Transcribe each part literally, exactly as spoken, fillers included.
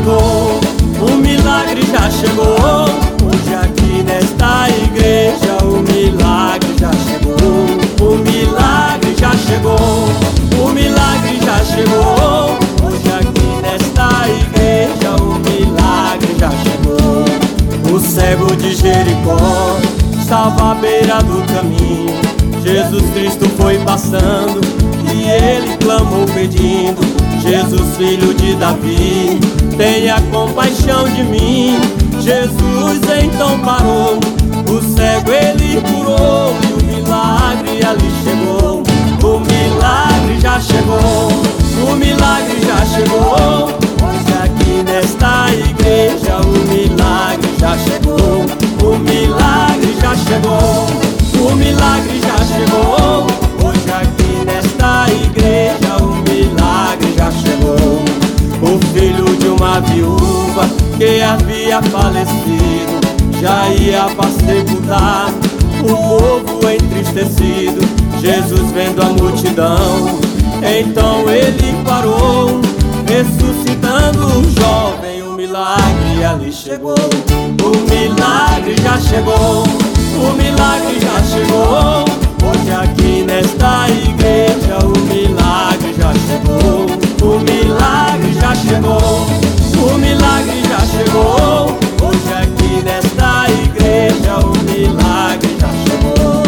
chegou, o milagre já chegou. Hoje aqui nesta igreja o milagre já chegou, o milagre já chegou, o milagre já chegou. Hoje aqui nesta igreja o milagre já chegou. O cego de Jericó estava à beira do caminho. Jesus Cristo foi passando e ele clamou pedindo: Jesus, filho de Davi, tenha compaixão de mim. Jesus então parou, o cego ele curou e o milagre ali chegou. O milagre já chegou, o milagre já chegou. Hoje aqui nesta igreja o milagre já chegou, o milagre já chegou, o milagre já chegou. Hoje aqui nesta igreja o milagre já chegou. O filho de uma viúva que havia falecido já ia para sepultar, o povo entristecido. Jesus vendo a multidão, então ele parou, ressuscitando o jovem. O milagre ali chegou, o milagre já chegou, o milagre já chegou. Hoje aqui nesta igreja o milagre já chegou, o milagre já chegou, o milagre já chegou. Hoje aqui nesta igreja o milagre já chegou.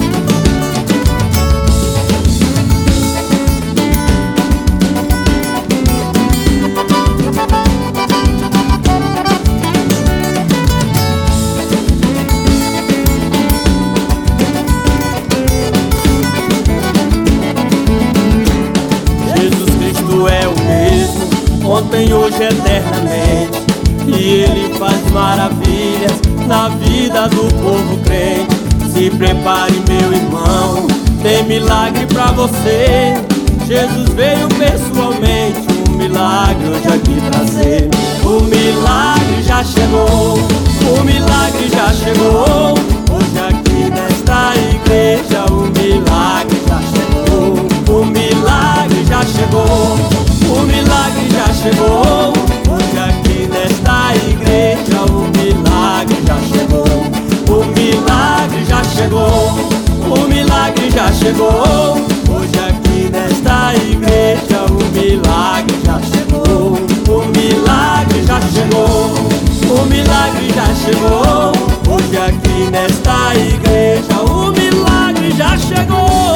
Ontem, hoje, eternamente, e ele faz maravilhas na vida do povo crente. Se prepare, meu irmão, tem milagre pra você. Jesus veio pessoalmente, um milagre hoje aqui trazer. O milagre já chegou, o milagre já chegou. Hoje aqui nesta igreja o milagre já chegou, o milagre já chegou, o milagre já chegou. Hoje aqui nesta igreja o milagre já chegou, o milagre já chegou, o milagre já chegou. Hoje aqui nesta igreja o milagre já chegou, o milagre já chegou, o milagre já chegou. Hoje aqui nesta igreja o milagre já chegou.